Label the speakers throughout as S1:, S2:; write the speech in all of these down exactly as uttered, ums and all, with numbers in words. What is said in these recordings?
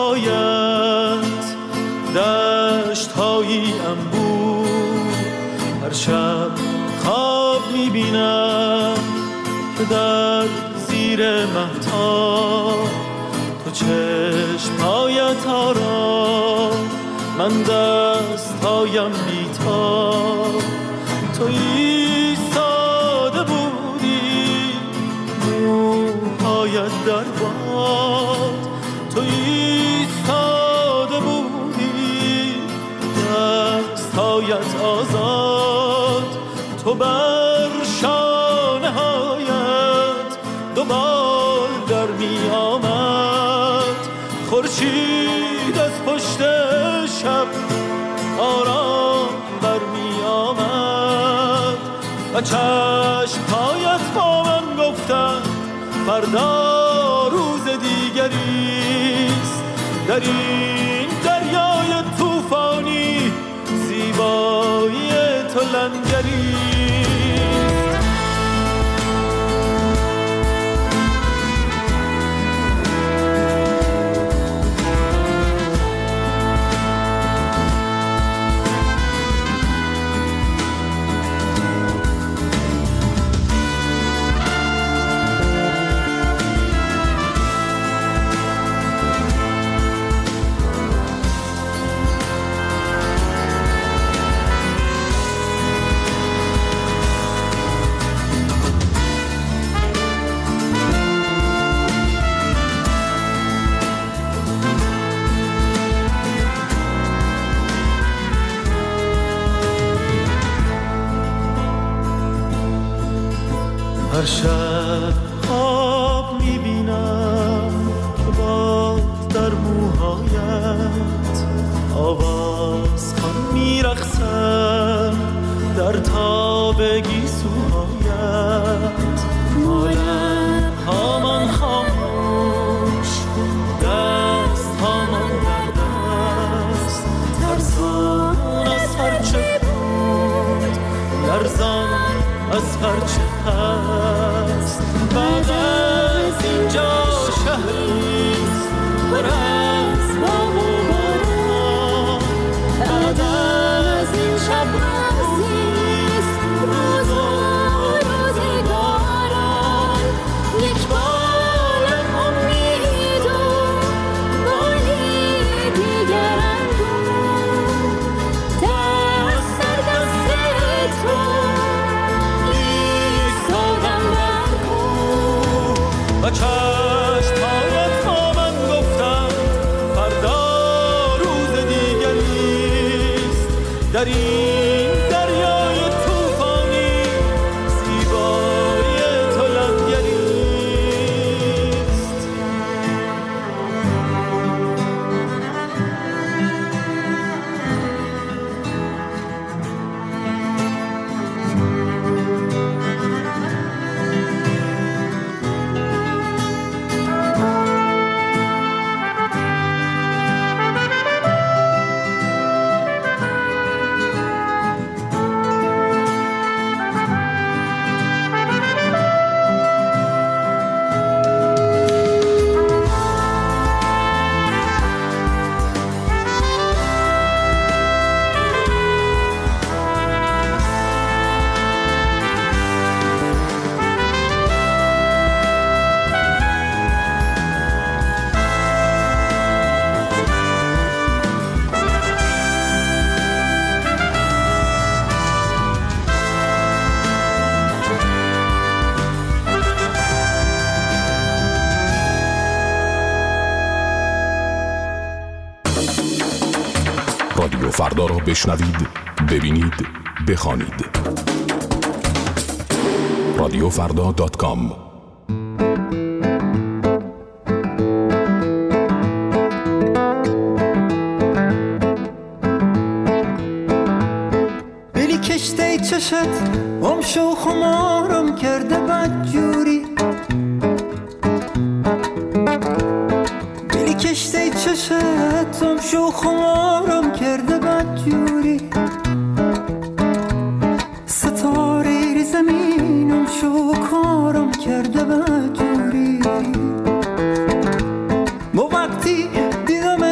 S1: موهایت، دشت هایی انبوه. هر شب خواب میبینم که در زیر مهتاب تو چشمهایت آرام، من دستهایم بیتاب. تو ایستاده بودی موهایت در باد، تو ایستاده بودی دستهایت آزاد. تو بر شانه هایت دوبال در می آمد، خورشید از پشت شب آرام بر می آمد و چشمهایت با من گفتن فردا روز دیگریست. در این دریای طوفانی زیبایی تو لنگریست. هر شب خواب میبینم که باد در موهایت، آواز خان میرقصم در تاب گیسوهایت. مالم هامان خاموش، دست هامان در دست، ترسان از هرچه بود، لرزان از هرچه هست. بعد از اینجا شهریست پر از بام و باران، بعد از این شب روزیست روز و روزگاران. یک بالم امید و بالی دیگر اندوه، دست در دست تو و چشمهایت با من گفتن فردا روز دیگریست. در این دریای طوفانی زیبایی تو لنگریست.
S2: رادیو فردا را بشنوید، ببینید، بخوانید. رادیو فردا دات کام.
S3: بلی کشته چشت گم شو خمارم کرده بدجوری، بلی کشته چشت گم شو خمارم کرده بدجوری. ستاره ری زمینم شو کارم کرده بدجوری. با وقتی دیدم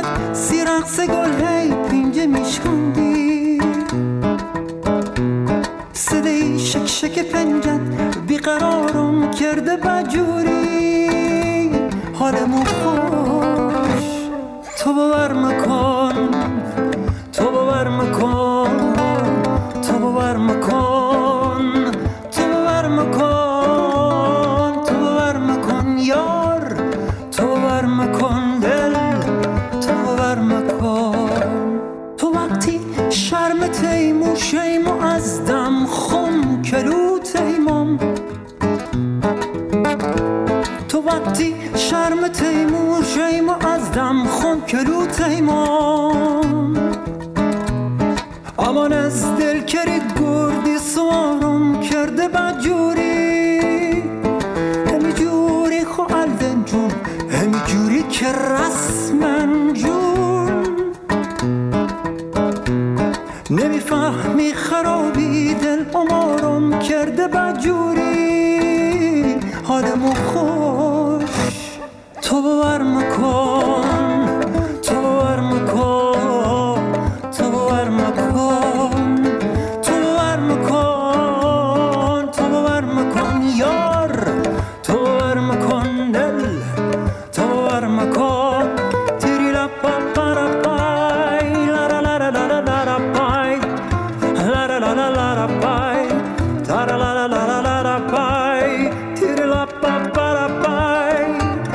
S3: دلم خون کلو تیمان امان از دل کری گردی سوارم کرده بدجوری همی جوری خو الدن جون همی جوری که رسمن جون نمیفهمی خرابی دل امارم کرده بدجوری حالمو خوش تو باور مکن تو باور مکن تو باور مکن تو باور مکن تو باور مکن یار تو باور مکن دل تو باور مکن تیری لپا پارا پای لا لا لا لا لا لا پای لا لا لا لا لا پای تارا لا لا لا لا لا پای تیری لپا پارا پای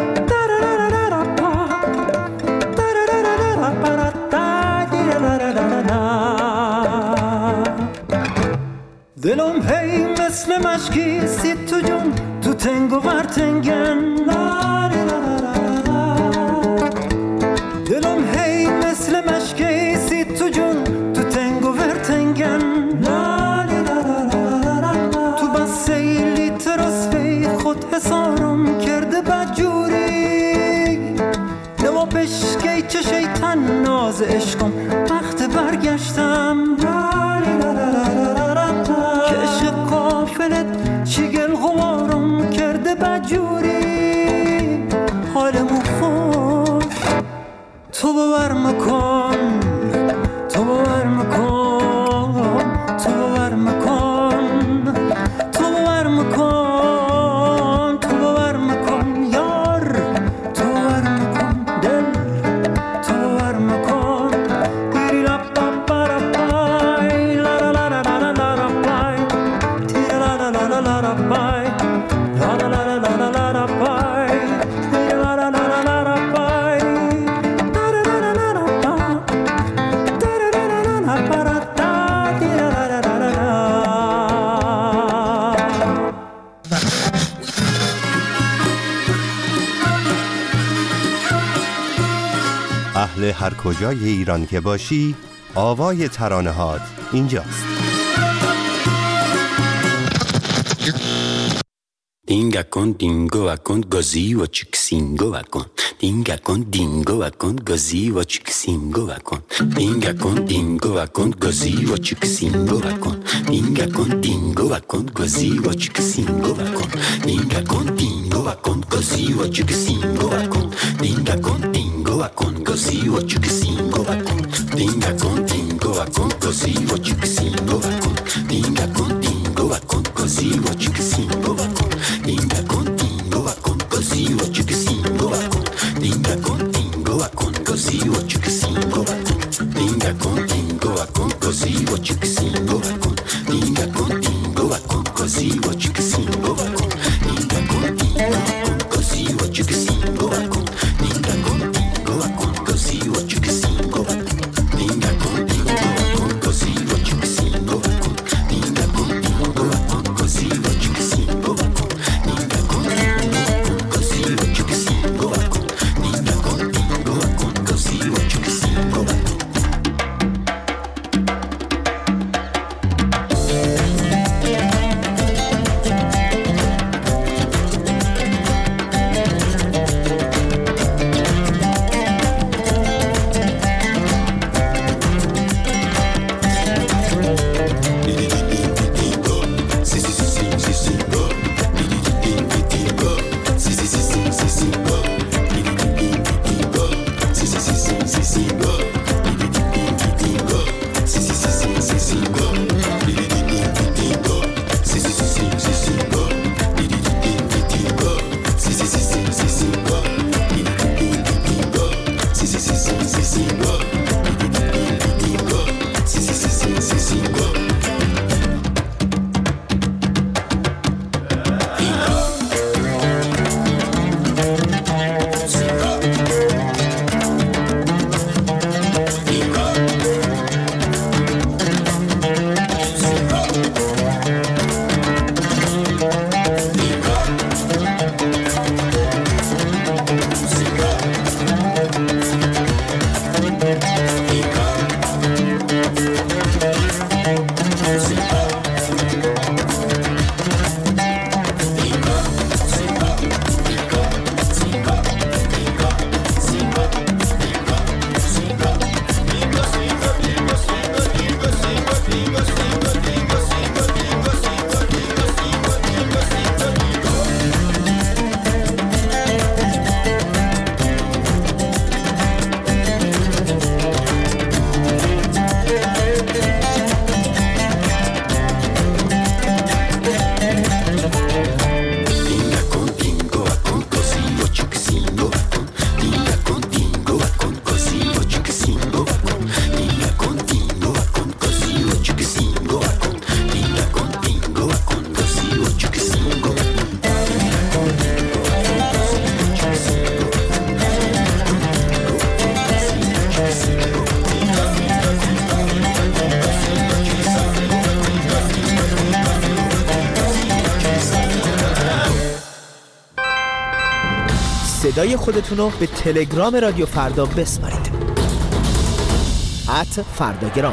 S3: دلم هی مثل مشکی سی تو جون تو تنگ و ورتنگن دلم هی مثل مشکی سی تو جون تو تنگ و ورتنگن تو بس لیتر از فی خود حسارم کرده بدجوری نما پشکی چه شیطن ناز عشقم وقت برگشتم که عشق قافلت چیگل غوارم کرده بدجوری حالمو خوش تو باور مکن تو باور مکن تو باور مکن تو باور مکن تو باور مکن یار تو باور مکن دل تو باور مکن تیری لپا پارا پای لا لا لا لا لا لا لا پای تیری لا لا لا لا لا لا پای لا لا لا لا لا لا لا پای تیری لا لا لا لا لا لا پای
S4: اهل هر کجای ایران که باشی آوای ترانه هات اینجاست.
S5: Dinga con dingo va con così o cicsingo va con Dinga con dingo va con così o cicsingo va con Dinga con dingo va con così o cicsingo va con Dinga con dingo va con così o cicsingo va con Dinga con dingo va con così o cicsingo va con Dinga con dingo va con così o cicsingo va con Dinga con dingo va con così o cicsingo va con Dinga con dingo va con così o cicsingo va con Dinga contigo va con così o chiquisingo va con Dinga contigo va con così o chiquisingo va con Dinga contigo va con così o chiquisingo va con Dinga contigo va con così o chiquisingo va con Dinga contigo va con così o chiquisingo va con Dinga contigo va con così o chiquisingo va con Dinga contigo va con così o chiquisingo va con Dinga contigo va con così o chiquisingo va con
S6: صدای خودتون رو به تلگرام رادیو فردا بسپارید. ات فرداگرام.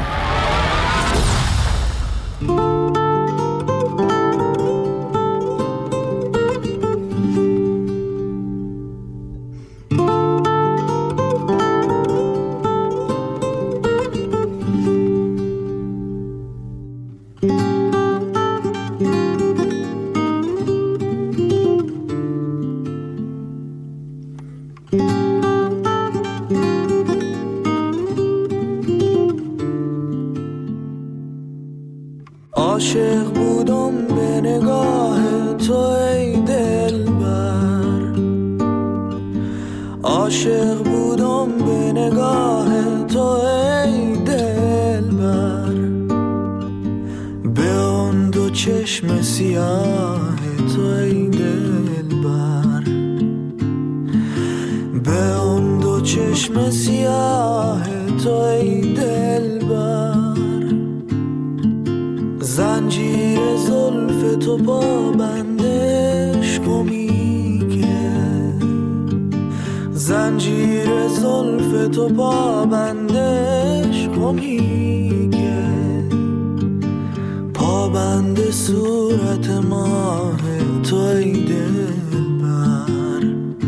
S3: عاشق بودم به نگاه تو ای دلبر، عاشق بودم به نگاه تو ای دلبر، به آن دو چشم سیاه تو ای دلبر، به آن دو چشم سیاه تو ای دلبر، زنجیر زلف تو پابندش کمی که، زنجیر زلف تو پابندش کمی که، پابند صورت ماه تو ای دلبر،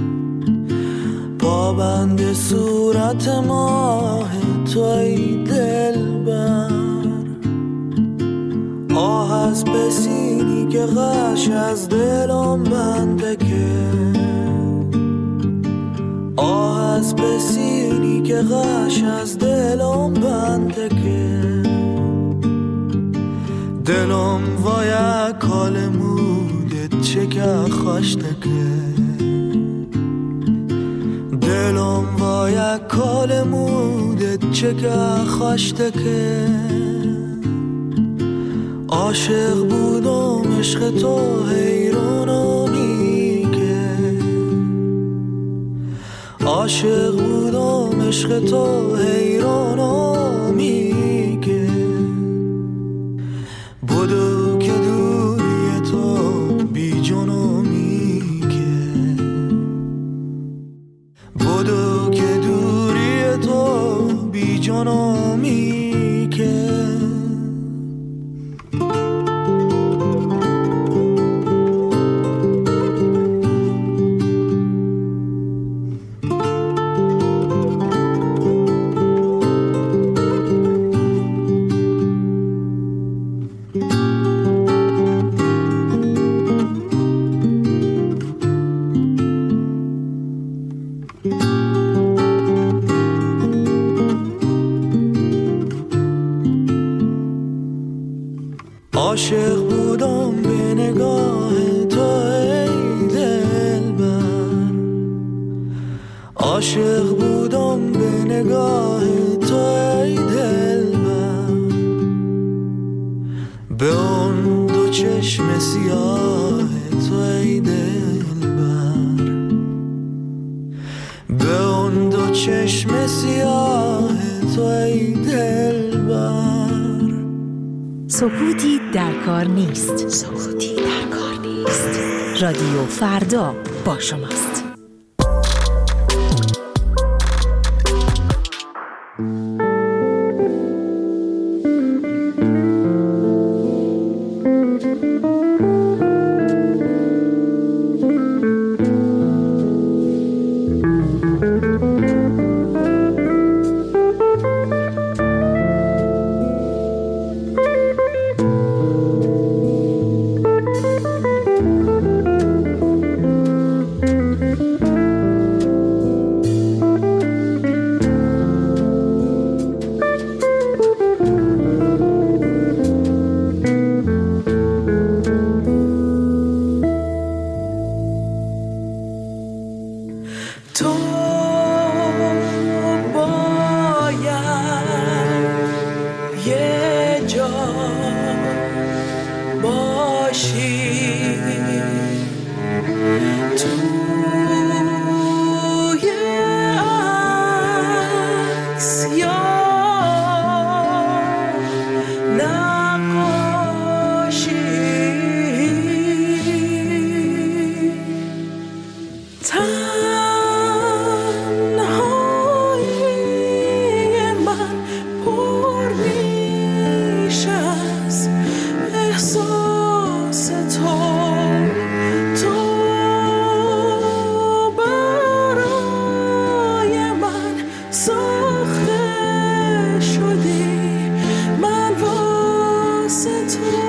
S3: پابند صورت ماه تو ای دلبر، آه از بسینی که غش از دلم بنده که، آه از بسینی که غش از دلم بنده که، دلم وای کال مودت چه که خوشته که، دلم وای کال مودت چه که خوشته که، عاشق بودم عشق تو حیرانم میگه، عاشق بودم عشق تو حیرانم میگه، بدو که دوری تو بی جانم میگه، بدو که دوری تو بی جانم میگه. عاشق بودم به نگاه تو ای دلبر، عاشق بودم به نگاه تو ای دلبر، به اون دو چشم سیاه تو ای دلبر، به اون دو چشم سیاه تو ای دلبر.
S7: سکوتی در کار نیست، سکوتی در کار نیست. رادیو فردا با شماست.
S8: ساخته شدی من واسه تو.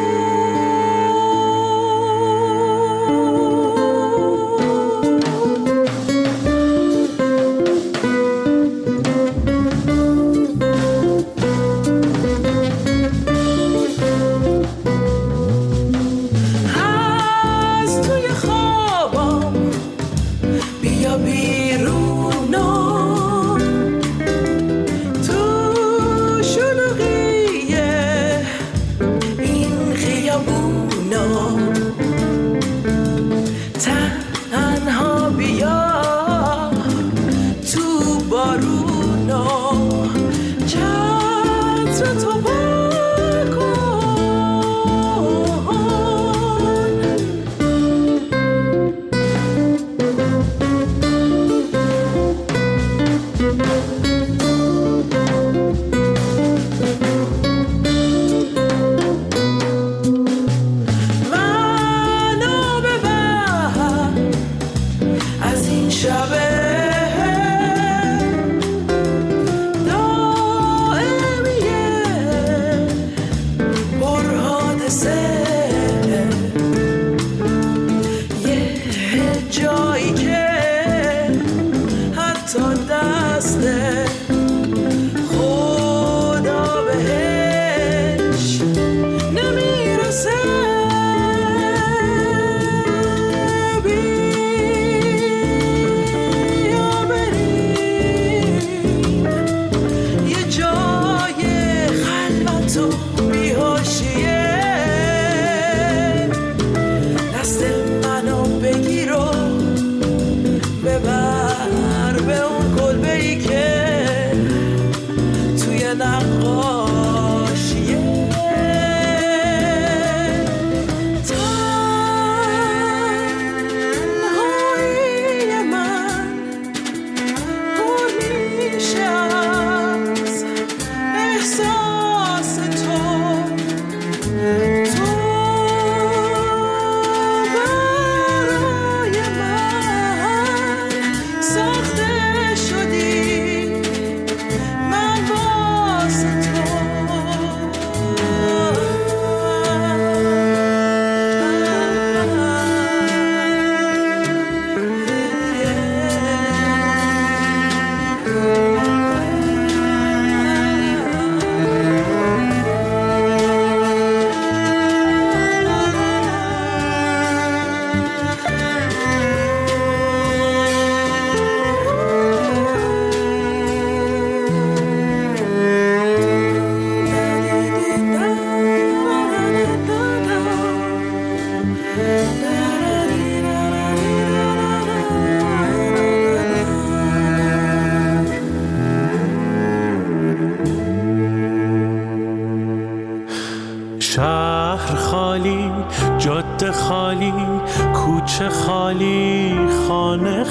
S1: شهر خالی، جاده خالی، کوچه خالی، خانه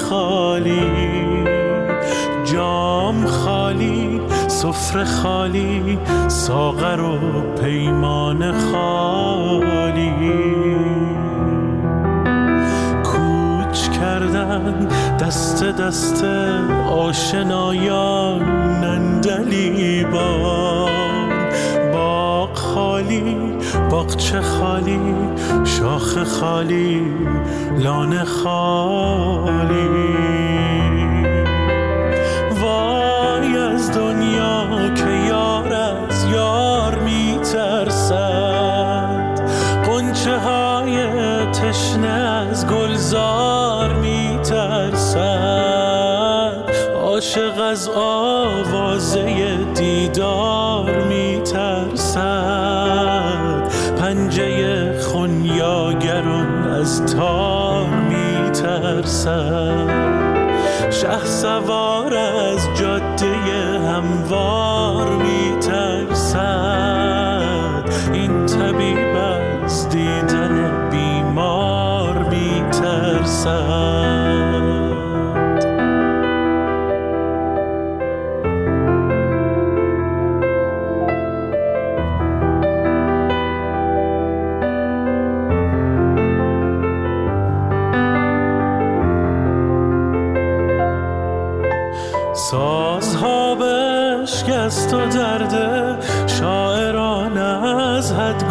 S1: خالی، جام خالی، سفره خالی، ساغر و پیمان خالی. کوچ کردن دست دست آشنایان نندلیبان. باغ خالی، باغچه خالی، شاخ خالی، لانه خالی. وای از دنیا که یار از یار میترسد، غنچه های تشنه از گلزار میترسد، عاشق از آوازه دیدار میترسد، پنجه خونیاگران از تار میترسد، شه سوار از جاده هموار میترسد، این طبیب از دیدن بیمار میترسد. رازها بشکست و درد شاعران از حد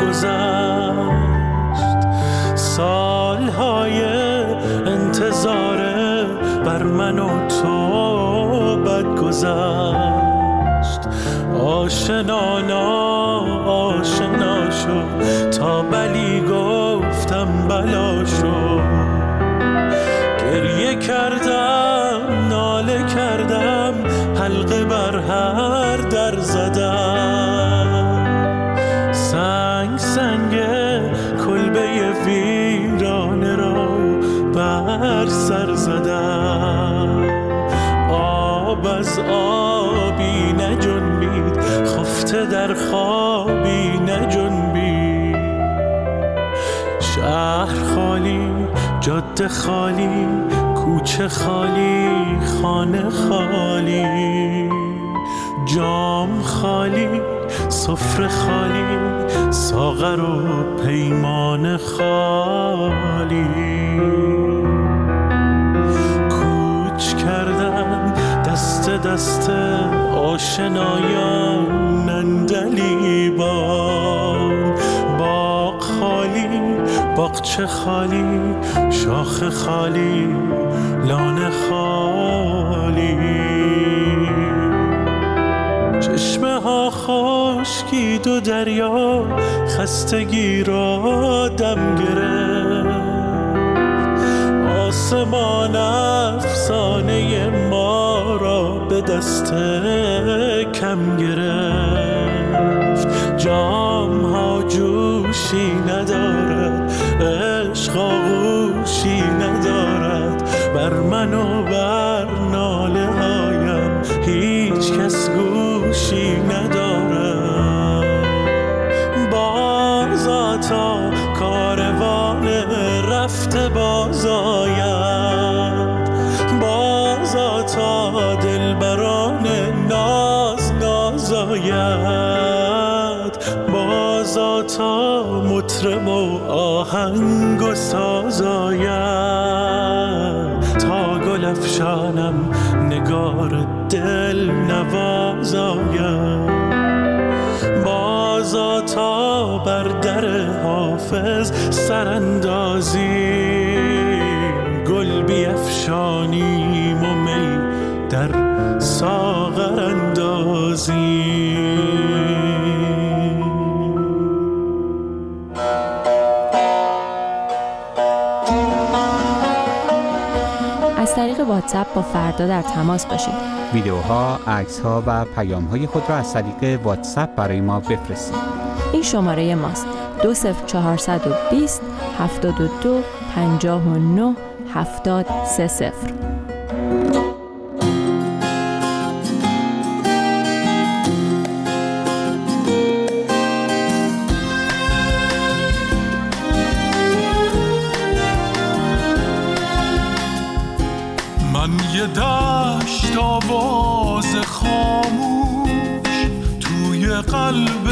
S1: گذشت. سالهای انتظار بر من و تو بد گذشت. آشنانا آشنا شد تا بلی گفتم بلا شد. گریه کردم ناله کردم حلقه بر هر در زدم. سنگ سنگ کلبه ویرانه را بر سر زدم. آب از آبی نجنبید خفته در خوابی نجنبید. شهر خالی جاده خالی کوچه خالی خانه خالی. جام خالی سفره خالی ساغر و پیمان خالی. کوچ کردم دست دست آشنایان نندلیبان. باغ خالی باغچه خالی شاخ خالی لانه خالی. چشمه ها خشکید و دریا خستگی را دم گرفت. آسمان افسانه ما را به دست کم گرفت. جام ها جوشی ندارد عشق آغوشی ندارد. بر من و بر ناله هایم هیچ کس گوشی ندارد. بازا تا کاروان رفته باز آید. بازا تا دلبران ناز ناز آید. بازا تا مطرب و آهنگ و ساز آید. تا گل افشانم نگار دل نواز آید. بازا تا بر در حافظ سراندازی گل بیفشانیم و می در ساغر اندازی.
S9: از طریق واتساپ با فردا در تماس باشید.
S10: ویدیوها، عکس‌ها و پیام‌های خود را از طریق واتساپ برای ما بفرستید.
S9: این شماره ماست: دو صفر چهارصد و بیست هفتاد و دو پنجاه و نه هفتاد سه صفر.
S1: من یه دشت آواز خاموش توی قلب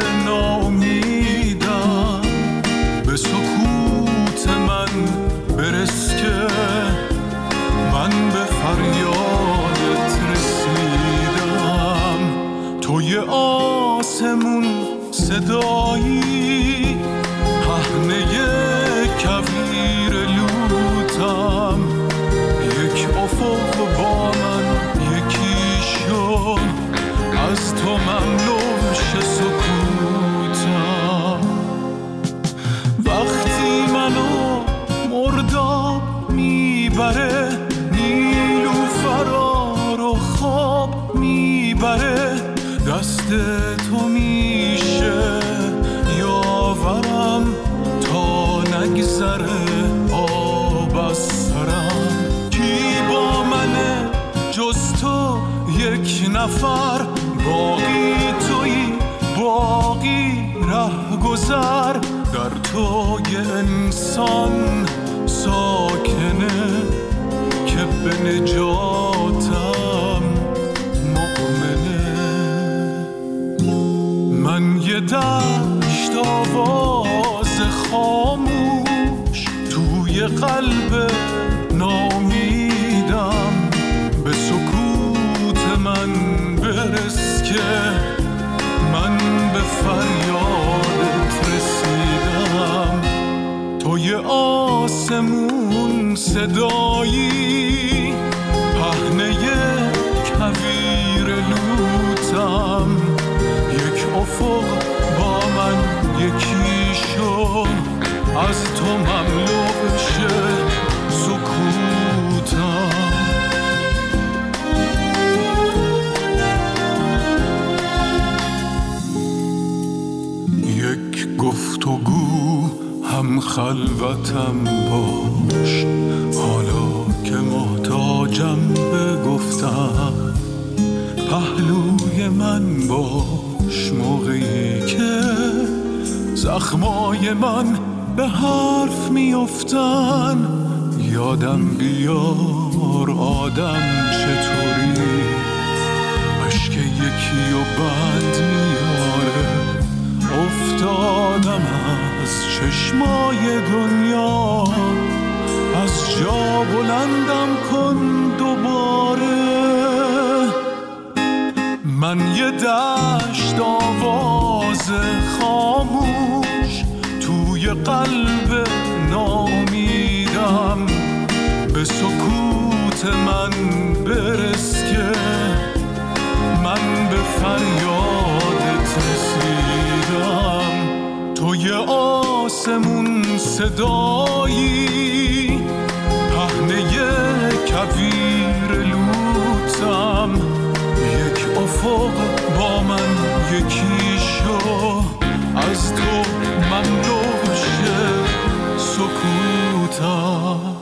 S1: ناامیدم. به سکوت من برس که من به فریادت رسیدم. توی آسمون صدایی پهنه کویر لوتم. یک افق با من یکی شد از تو ممنوش سکوتم. وقتی منو مرداب میبره نیلوفرا رو خواب میبره. دست تو میشه یاورم تا نگذره آب از سرم. کی با منه جز تو یک نفر؟ باقی تویی باقی ره گذر. در تو یه انسان ساکنه که به نجاتم مؤمنه. من یه دشت آواز خاموش توی قلب ناامیدم. به سکوت من که من به فریادت رسیدم. توی آسمون صدایی، پهنه کویر لوتم. یک افق با من یکی شو، از تو مملو شه سکوتم. یک گفتگو هم خلوتم باش، حالا که محتاجم به گفتم. پهلوی من باش موقعی که زخمای من به حرف میافتن. یادم بیار آدم چطوری، اشک یکی و بند میاره. افتادم از چشمای دنیا، از جا بلندم کن دوباره. من یه دشت آواز خاموش توی قلب نامیدم. به سکوت من برس که من به فریادت رسیدم. توی آسمون صدایی، پهنه کویر لوتم. یک افق با من یکی شو، از تو مملو شه سکوتم.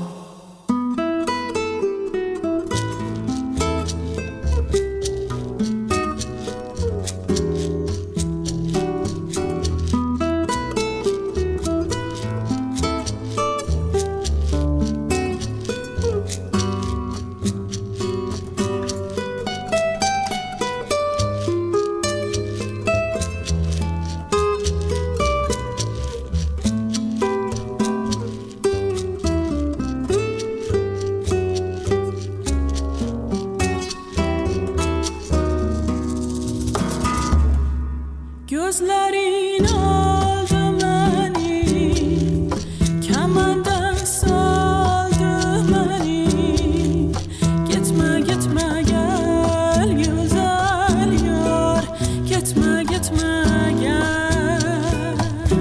S8: Gözlerin aldı beni, kemandan saldı beni. Gitme gitme gel güzel yar, gitme gitme gel.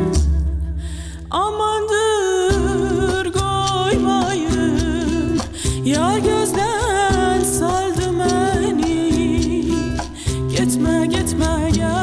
S8: Amandır koymayın, yar gözden saldı beni. Gitme gitme gel.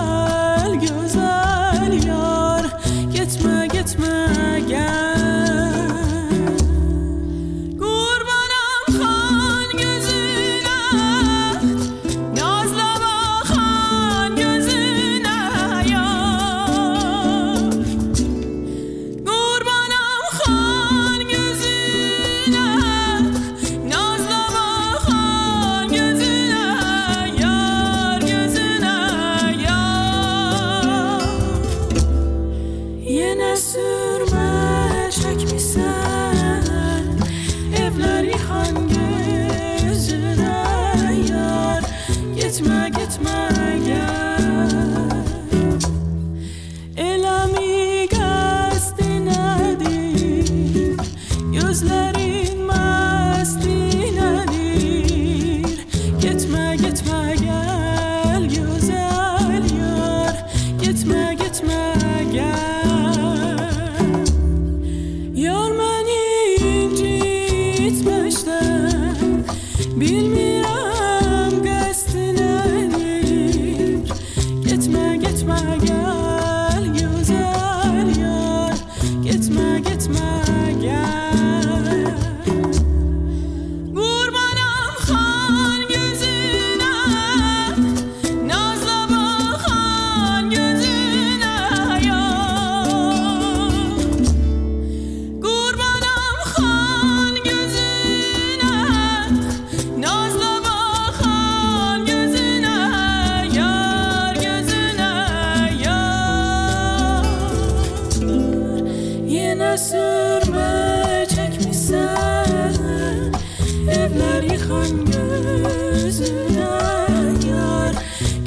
S8: Bilmirəm qəsd nədir,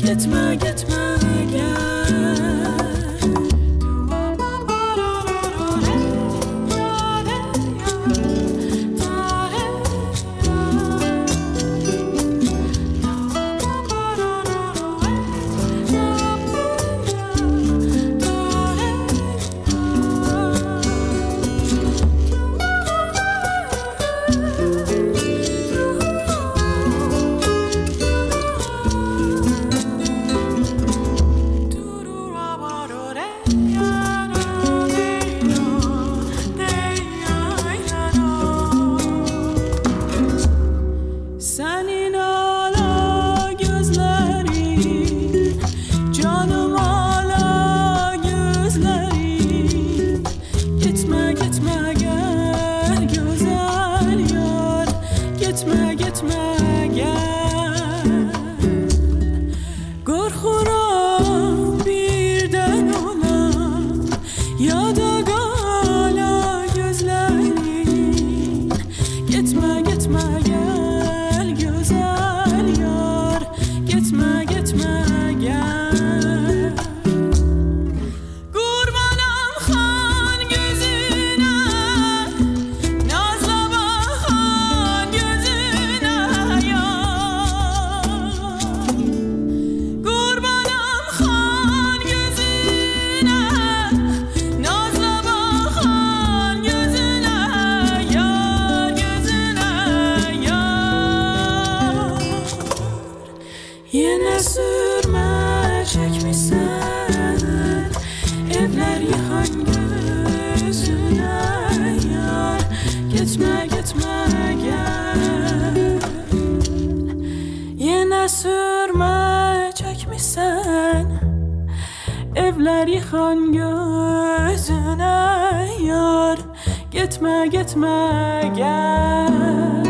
S8: gitme gitme gel. Evler yıkan gözüne yar, gitme gitme gel.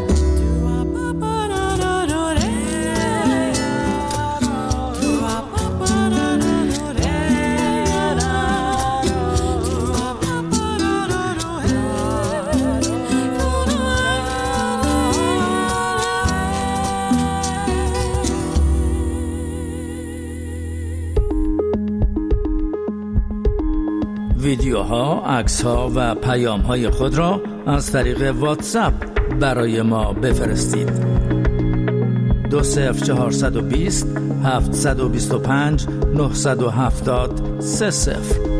S11: ویدیوها، عکس‌ها و پیام‌های خود را از طریق واتساپ برای ما بفرستید. دو صفر چهارصد و بیست هفتصد و بیست و پنج نهصد و هفتاد سه صفر.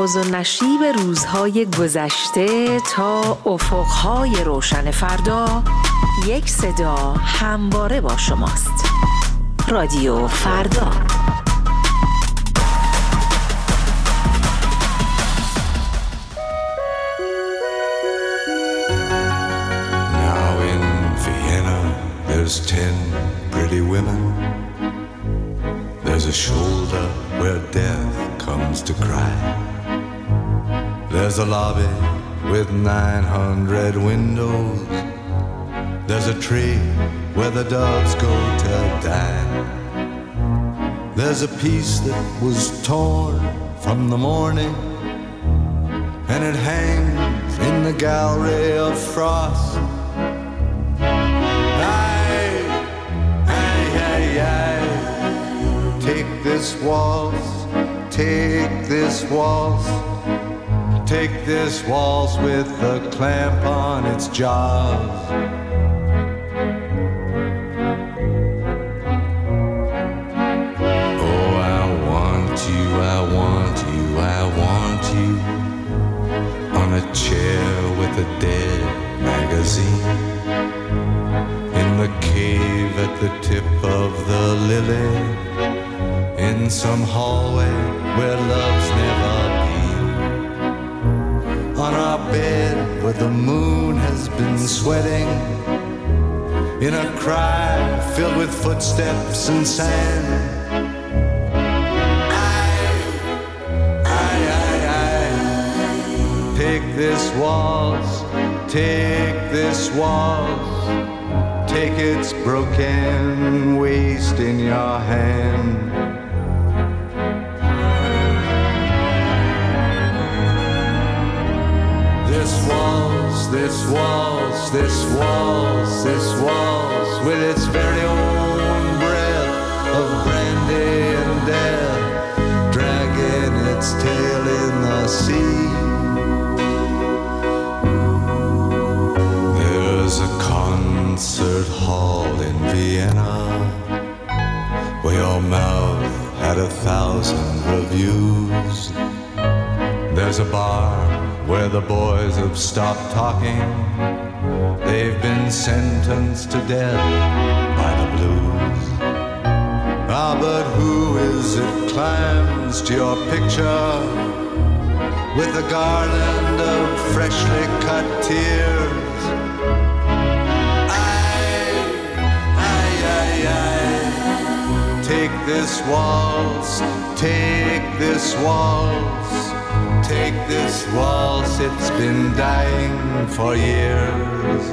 S7: فراز و نشیب روزهای گذشته تا افقهای روشن فردا، یک صدا همواره با شماست. رادیو فردا.
S1: Now in Vienna there's ten pretty women. There's a shoulder where death comes to cry. There's a lobby with nine hundred windows. There's a tree where the doves go to die. There's a piece that was torn from the morning, and it hangs in the gallery of frost. Aye, aye, aye, aye. Take this waltz, take this waltz, take this waltz with a clamp on its jaws. Oh, I want you, I want you, I want you on a chair with a dead magazine, in the cave at the tip of the lily, in some hallway where love's never been, on our bed where the moon has been sweating, in a cry filled with footsteps and sand. Aye, aye, aye, aye. Take this waltz, take this waltz, take its broken waist in your hand. This waltz, this waltz, this waltz, this waltz, with its very own breath of brandy and death, dragging its tail in the sea. There's a concert hall in Vienna where your mouth had a thousand reviews. There's a bar where the boys have stopped talking. They've been sentenced to death by the blues. Ah, but who is it climbs to your picture with a garland of freshly cut tears? Aye, aye, aye, aye. Take this waltz, take this waltz, take this waltz, it's been dying for years.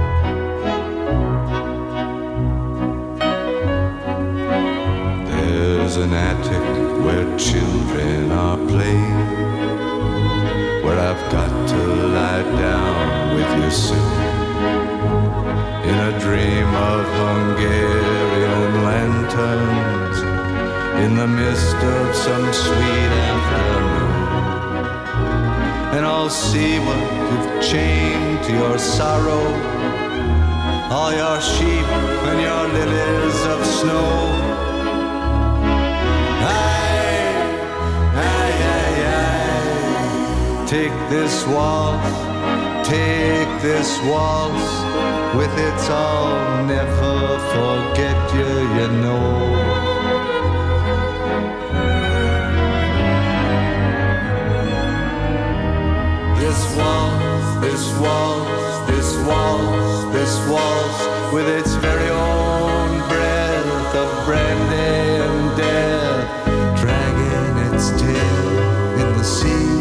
S1: There's an attic where children are playing, where I've got to lie down with you soon, in a dream of Hungarian lanterns, in the mist of some sweet afternoon. And I'll see what you've chained to your sorrow, all your sheep and your lilies of snow. Aye, aye, aye, aye. Take this waltz, take this waltz, with its I'll never forget you, you know. This waltz, this waltz, this waltz, this waltz, with its very own breath of brandy and death, dragging its tail in the sea.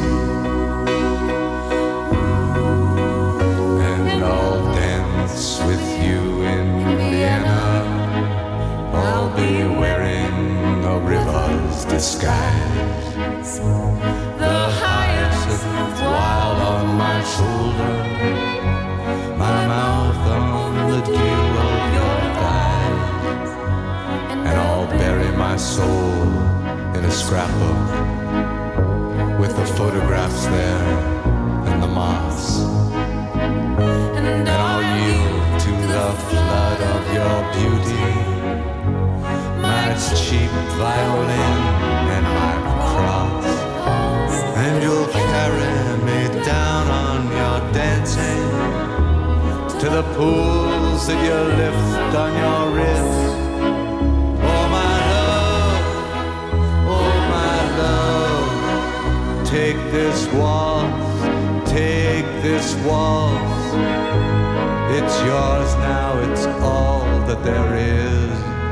S1: And I'll dance with you in Vienna. I'll be wearing a river's disguise, the hyacinth wild on my shoulder, my mouth on the dew of your thighs. And I'll bury my soul in a scrapbook with the photographs there and the moths. And I'll yield to the flood of your beauty, my cheap violin and my cross. And you'll the pools that you lift on your wrist. Oh my love, oh my love, take this waltz, take this waltz. It's yours now, it's all that there is.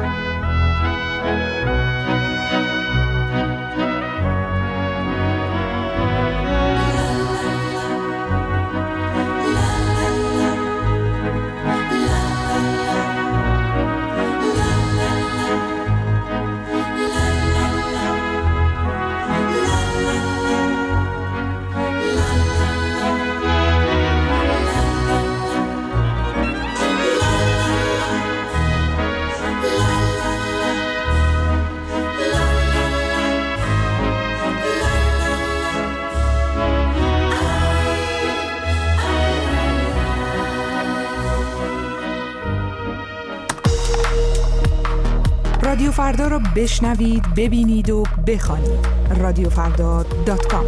S12: رادیو فردا رو بشنوید، ببینید و بخوانید. رادیو فردا دات کام.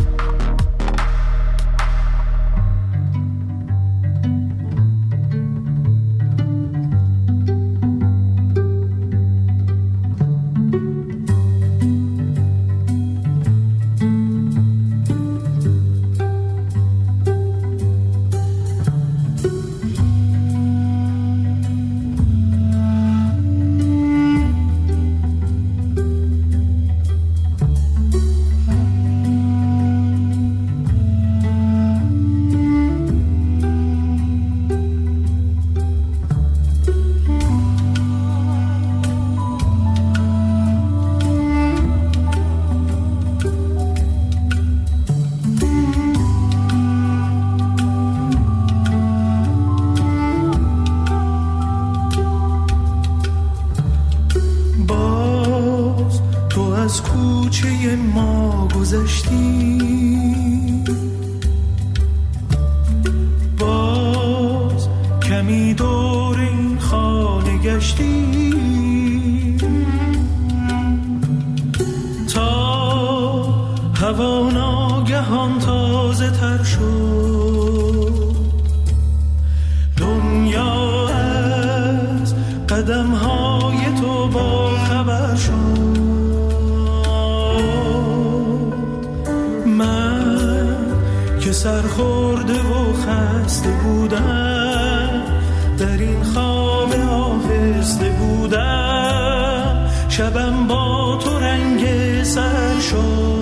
S3: سرخورده و خسته بودم، در این خواب آهسته بودم، شبم با تو رنگ سر شد.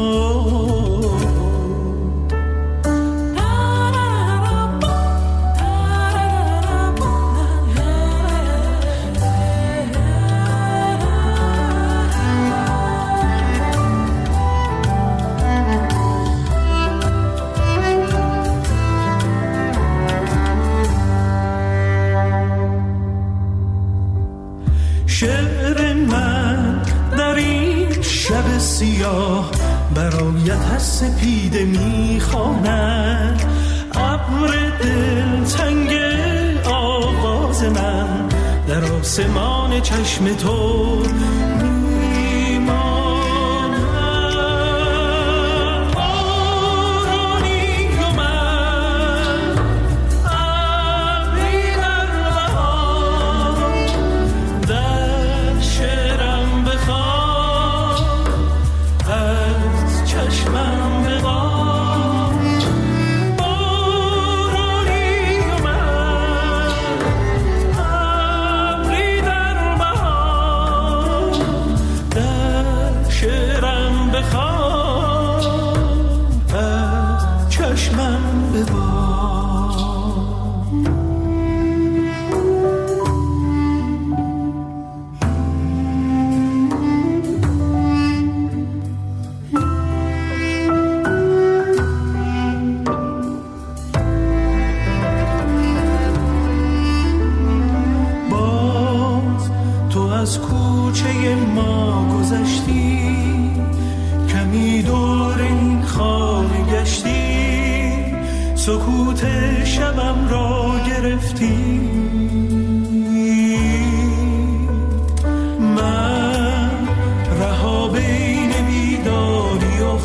S3: سیاه برایت از سپیده میخواند، ابر دل تنگ آواز من در آسمان چشم تو سکوت شبم را گرفتی، من رها بین بیداری و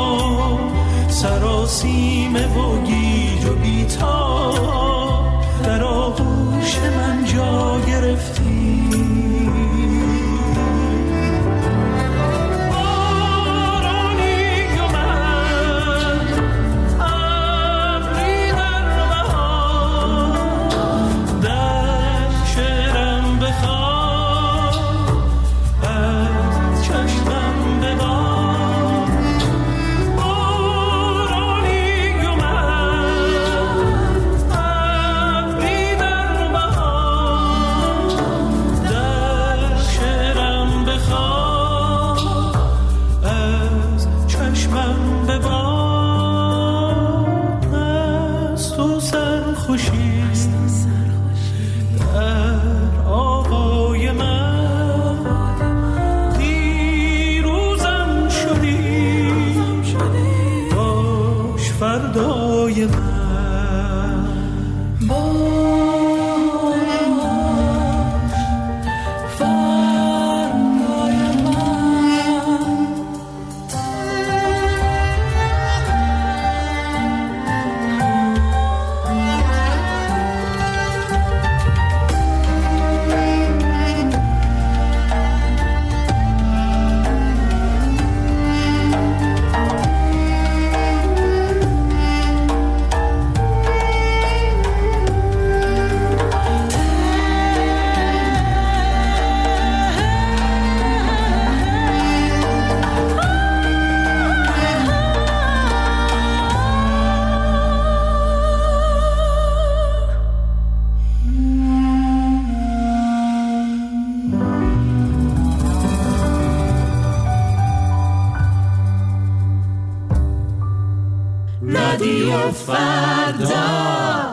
S3: خواب، سراسیمه و گیج و بیتاب، مست و سرخوشی در آوای من دیروزم شدی باش فردای من باش فردای من رادیو فردا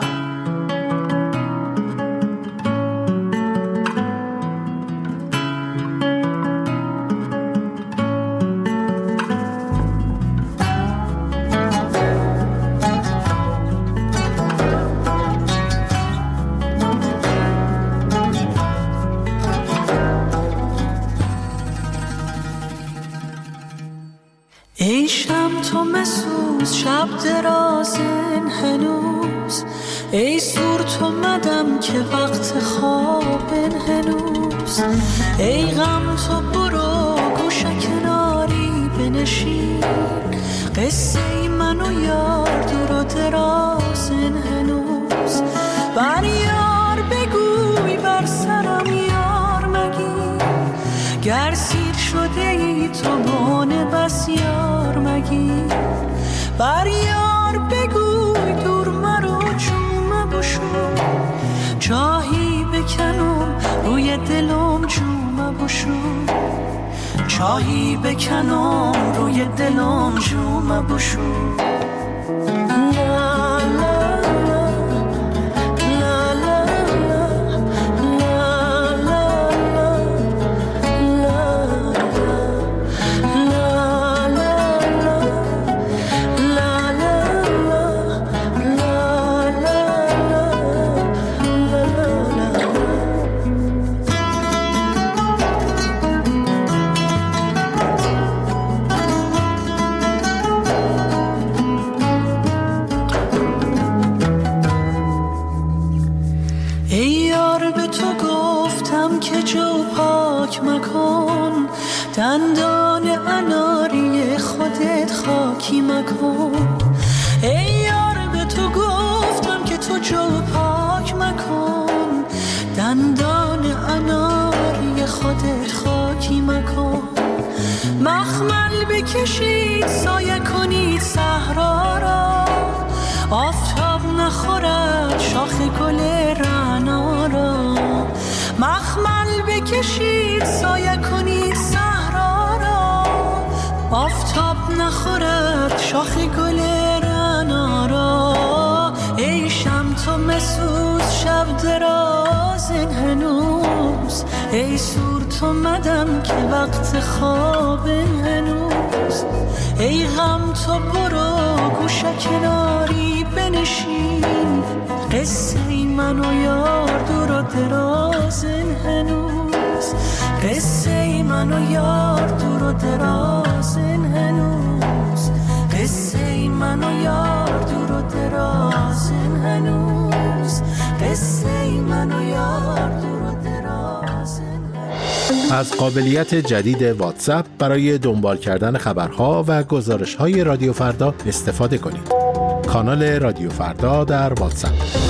S3: ای شب تو مسوز شب درازن هنوز ای سور تو مدم که وقت خوابن هنوز ای غم تو برو گوشه کناری بنشین قصه ای من و یار دور و درازن هنوز بر یار بگوی بر سرم یار مگی گر سیر شده ای تو بانه بس یار مگی بر یار بگوی دور مرو جومه بشو چاهی بکنم روی دلم جومه بشو چاهی بکنم روی دلم جومه بشو دندان اناری خودت خاکی مکن ای یار به تو گفتم که تو جو پاک مکن دندان اناری خودت خاکی مکن مخمل بکشید سایه کنید صحرا را آفتاب نخورد شاخ گل رعنا را مخمل بکشید سایه کنید صحرا را آفتاب نخورد شاخ گل رعنا را ای شم تو مسوز شب درازن هنوز ای سور تو مدم که وقت خوابن هنوز ای غم تو برو گوشه کناری بنشین قصه ای من و یار دور و درازن هنوز قصه ای من و یار دور و درازن هنوز قصه ای من و یار دور و درازن هنوز قصه ای من و یار دور و درازن هنوز.
S13: از قابلیت جدید واتساپ برای دنبال کردن خبرها و گزارش‌های رادیو فردا استفاده کنید. کانال رادیو فردا در واتساپ.